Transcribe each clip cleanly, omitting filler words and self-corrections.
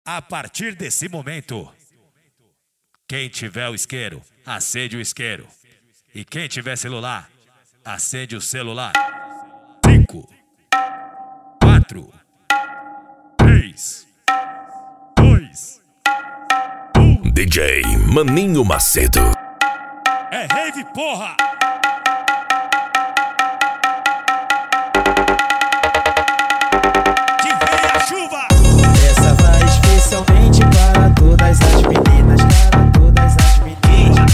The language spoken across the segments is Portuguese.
A partir desse momento, quem tiver o isqueiro, acende o isqueiro. E quem tiver celular, acende o celular. 5, 4, 3, 2, 1. DJ Maninho Macedo. É rave, porra! Que vem a chuva! Essa vai especialmente para todas as meninas, para todas as meninas.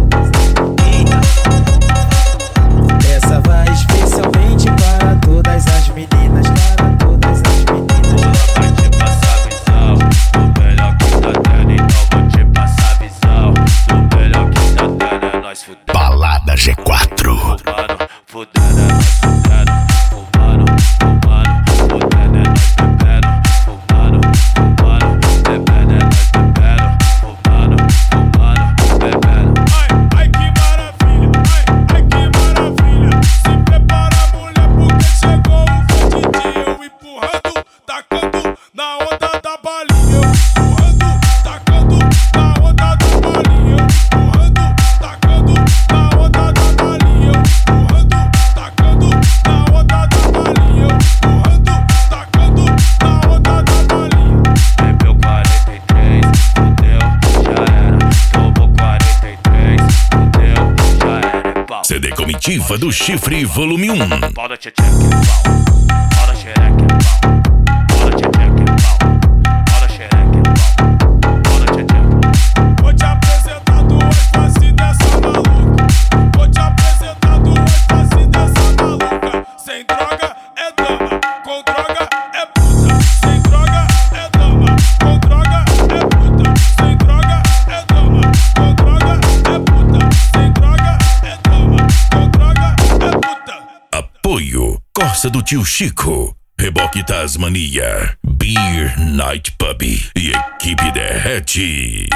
Essa vai especialmente para todas as meninas, para todas as meninas. Vai te passar visão do melhor que tá tendo, então vou te passar visão do melhor que tá tendo. É nós fudendo. Balada G4. Fumando, fudendo, é nós fudendo. Fumando, fumando, fudendo, é nós bebendo. Fumando, fumando, bebendo, é nós bebendo. Fumando, fumando, bebendo. Ai que maravilha, ai que maravilha. Se prepara, mulher, porque chegou o fudidinho. Eu empurrando, tacando na onda da balinha. Eu empurrando, tacando na onda da balinha. Eu empurrando, tacando na onda da balinha. Eu empurrando, tacando na onda da balinha. Eu empurrando, tacando na onda da balinha. Bebeu 43, fudeu, já era. Tomou 43, fudeu, já era. É pau. CD Comitiva do Chifre Volume 1. Pau da tchetcheca, é pau. Pau da xereca, é pau. Pau da tchetcheca, é pau. Pau da xereca, é pau. Pau da tchetcheca. Vou te apresentar duas faces dessa maluca. Vou te apresentar duas faces dessa maluca. Sem droga é dama, com droga é puta. Sem droga é dama, com droga é puta. Sem droga é dama, com droga é puta. Sem droga é dama, com droga é puta. Apoio Corsa do Tio Chico, Reboque Tasmania, Beer Night Pub e Equipe Derrete.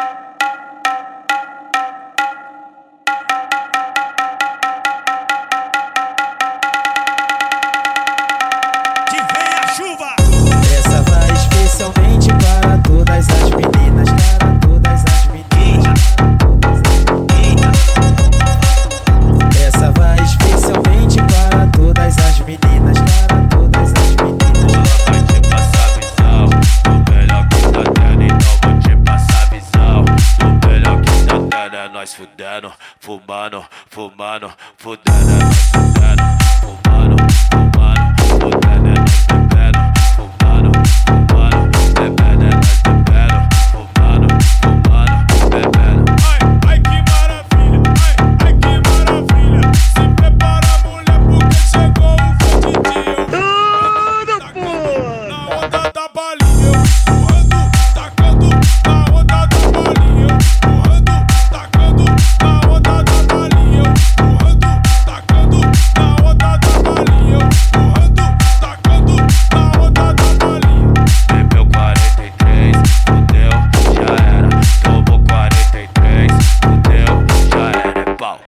Que vem a chuva! Essa vai especialmente para todas as meninas, para todas as meninas. Essa vai especialmente para todas as meninas, para todas as meninas. Vai te passar visão do melhor que tá tendo, então vou te passar visão do melhor que tá tendo. É nós fudendo, fumando, fumando, fudendo, é nós fudendo, fumando, fumando, fudendo, é nós